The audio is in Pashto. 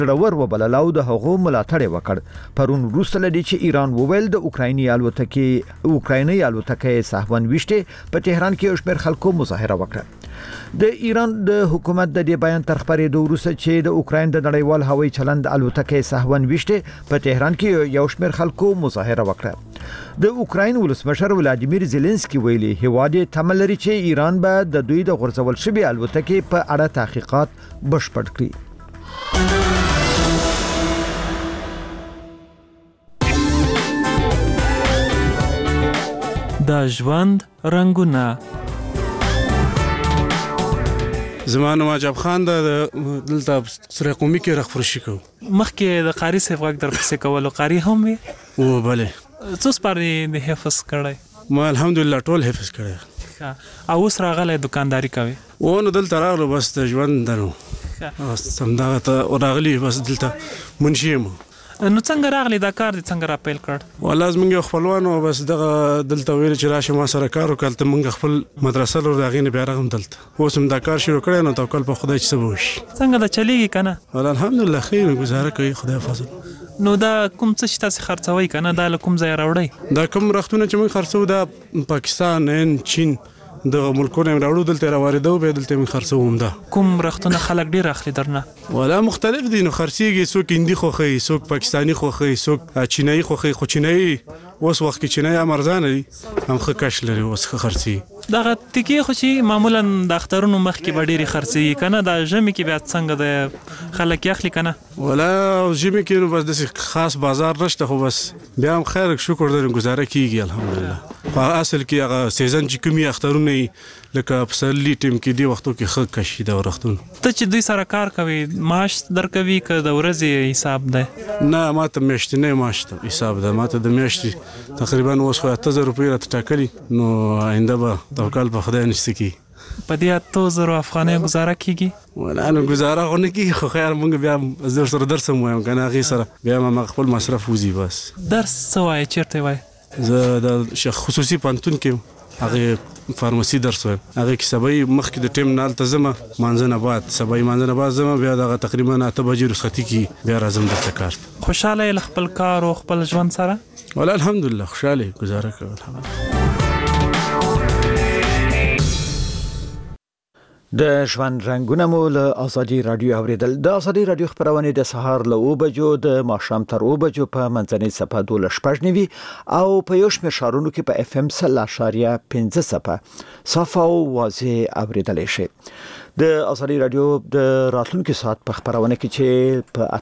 ډور وبللاو د هغو ملاتړ وکړ. پرون وروسته لدی چې ایران وویل د اوکرایني الوتکې سهون وشته په تهران کې یو شمېر خلکو مظاهره وکړه. د ایران د حکومت د دې بیان تر خبرېدو وروسته چې د اوکراین د نړیوال هوایي چلند الوتکې سهون وشته په تهران کې یو شمېر خلکو مظاهره وکړه. د اوکراین ولسمشر ولادیمیر زيلنسکي ویلي هیواد تمل لري چې ایران به د دوی د غورځول شوی الوتکې په اړه تحقیقات بشپړ کړي. د ژوند رنگونه. زمانو ماجب خان د دلته سره قومي کې رخصفرشي کو مخکې د قاری صاحب غږ در پسې کول او قاری هم وي او بله څو سپارې د حفظ کړی؟ ما الحمدلله ټول حفظ کړی. او اوس راغلی دکانداري کوي؟ و نو دلته راغلو بس د ژوند درو سمداغه ته راغلی بس دلته منشي یم. نو څنګه راغلی دا کار دې څنګه را پیل کړ؟ والله زمونږ خپلوانو بس دغه دلته ویل چې راشه ما سره کار وکړ ته مونږ خپل مدرسه لور دغه نه بیا راغم دلته اوس هم دا کار شروع کړی نو توکل په خدای چې سبا وشي. څنګه دا چلیږي کنه؟ والله الحمدلله خیر گزاره کوي خدای فضل. نو دا کوم څه چې تاسو خرڅوي کنه دا له کوم ځای راوړی؟ دا کوم رختونه چې موږ خرڅو دا پاکستان هند چین د ملکونو راوړو دلته راوړو به دلته موږ خرڅوم. دا کوم رختونه خلک ډیر اخلي درنه؟ ولا مختلف دي نو خرڅيږي څوک هندي خوخي څوک پاکستانی خوخي څوک چینایي خوخي خو چینایي اوس وخت کې چینایي امرزان دي هم خو کش لري اوس خرڅي. دا ټکی خو چې معمولا د اخترونو مخ کې ډېری خرڅي کنه دا ژمي کې بیا څنګه د خلک اخلي کنه؟ ولا ژمي کې نو بس د خاص بازار نشته خو بس بیا هم خیر شکر درنه گزاره کیږي الحمدلله. په اصل کې هغه سیزن چې کومي اخترونه لکه پسلی ټیم کې دی وختو کې خک کشي دا ورختون. ته چې دوی سره کار کوي معاش درکوي که د ورځې حساب ده؟ نه ماته میاشتنی معاش ته حساب ده. ماته د میاشتې تقریبا اوس خو 8000 روپۍ راته ټاکلي نو آینده به توکل په خدای نشته کی. په دې 8000 افغانۍ گزاره کیږي؟ ولا نو گزاره غو نه کیږي خو خیر مونږ بیا زر سره درس مو یم کنه غي سره بیا ما خپل مصرف وزي بس. درس څه وای چیرته وای؟ زه د شیخ خصوصي پانتون کې هغه فارماسي درس وایم. هغه کې سبای مخکې د ټیم نال تزمه مانځنه بعد سبای مانځنه بعد زما بیا دغه تقریبا 8 بجې رخصتي کې بیا راځم د کار. خوشاله خپل کار او خپل ژوند سره؟ ولا الحمدلله خوشاله گزاره کوم الحمدلله. د ژوند رنگونه مو له ازادي رادیو اوریدل. د ازادي رادیو خبرونه د سهار له 9 بجو د ماښام تر 9 بجو په منځنۍ صفه 12 او په یو شمېر شهرونو کې په اف ام 0.5 صفه صفه او واضح اوریدل شي. د ازادي رادیو د راتلونکي ساعت په خبرونه کې چې په